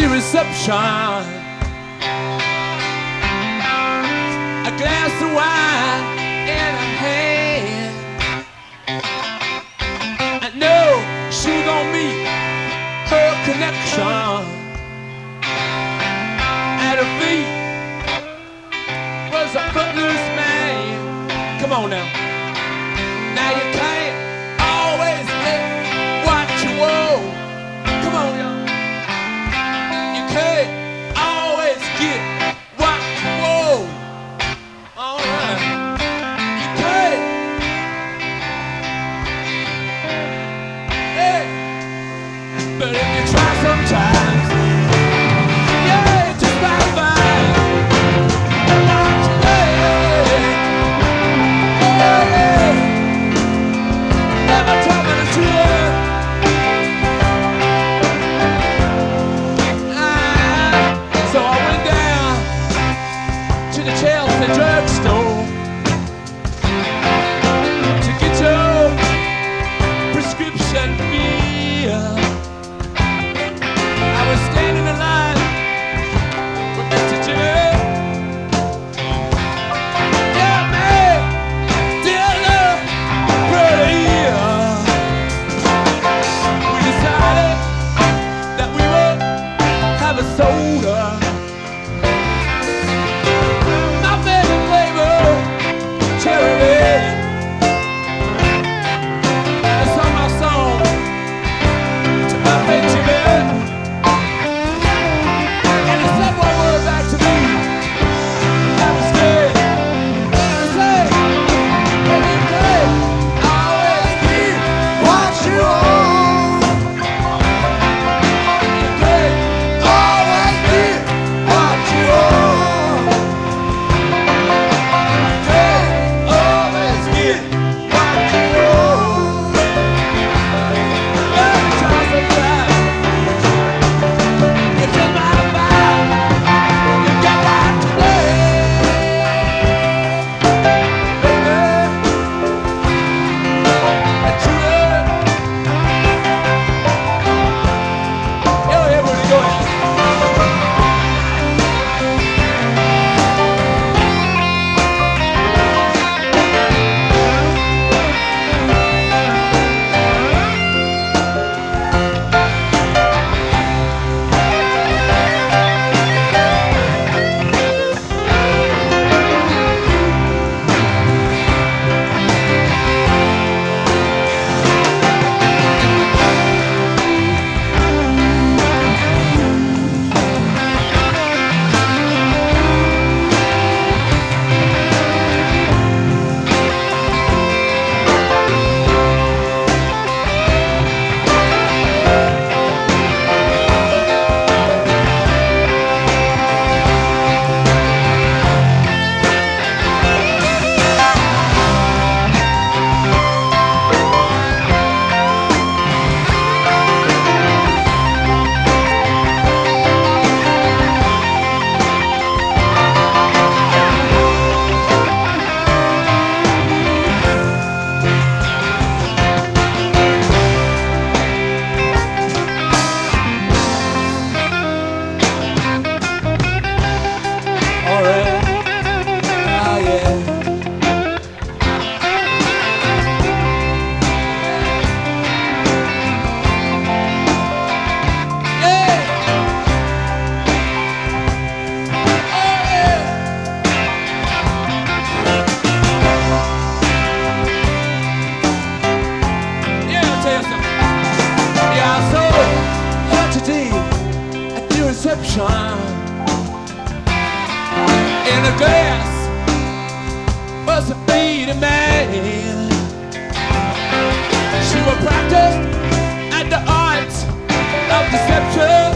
the reception. A glass of wine in her hand. I know she gonna meet her connection. At her feet was a footloose man. Come on now. Now you can't always get what you want. Come on, y'all. You can't always get what you want. All right. You can't. Hey. But if you try sometimes, yeah, it just might find what you need. Oh, yeah. Never tell me the truth. So I went down to the Chelsea drugstore to get your prescription filled. I was standing in line with Mr. Jimmy. Yeah, man, dealer, brother, yeah. We decided that we would have a soda. My favorite flavor, cherry red. I sung my song to my baby Jimmy. And he said one word back to me. That was good. He said, "If you could always get what you want, you could always get what you want. You could always get what you want." Every time sometimes, you just might find you got what you need, baby. And true love. Yeah, everybody go ahead. All right. Oh, yeah. Yeah. Oh, yeah. Yeah, I'll tell you something. Yeah, I saw her today at the reception. In a glass was a faded man. She was practiced at the art of deception.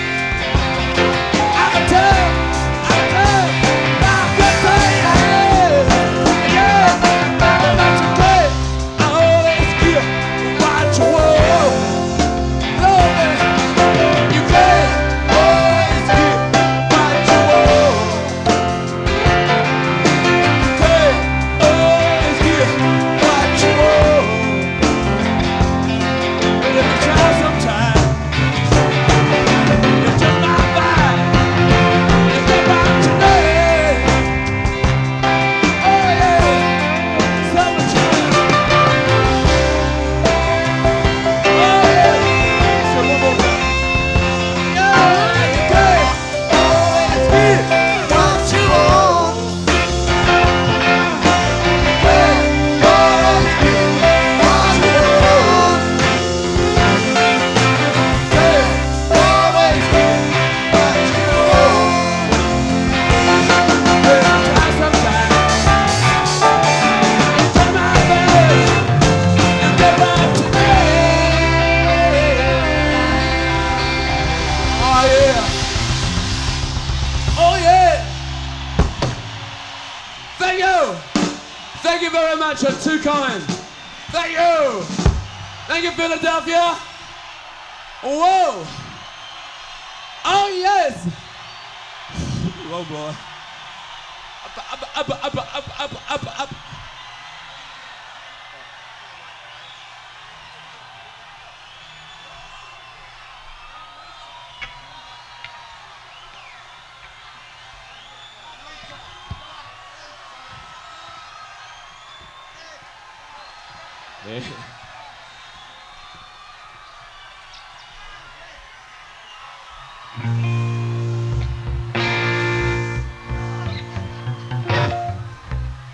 I can tell, I can tell, yeah. But you can't always get what you want. No, man, you can't always get what you want. You can't always get what you want. But if you try sometime, Thank you very much. You're too kind. Thank you. Thank you, Philadelphia. Whoa. Oh, yes. Whoa, boy. Up. Yeah.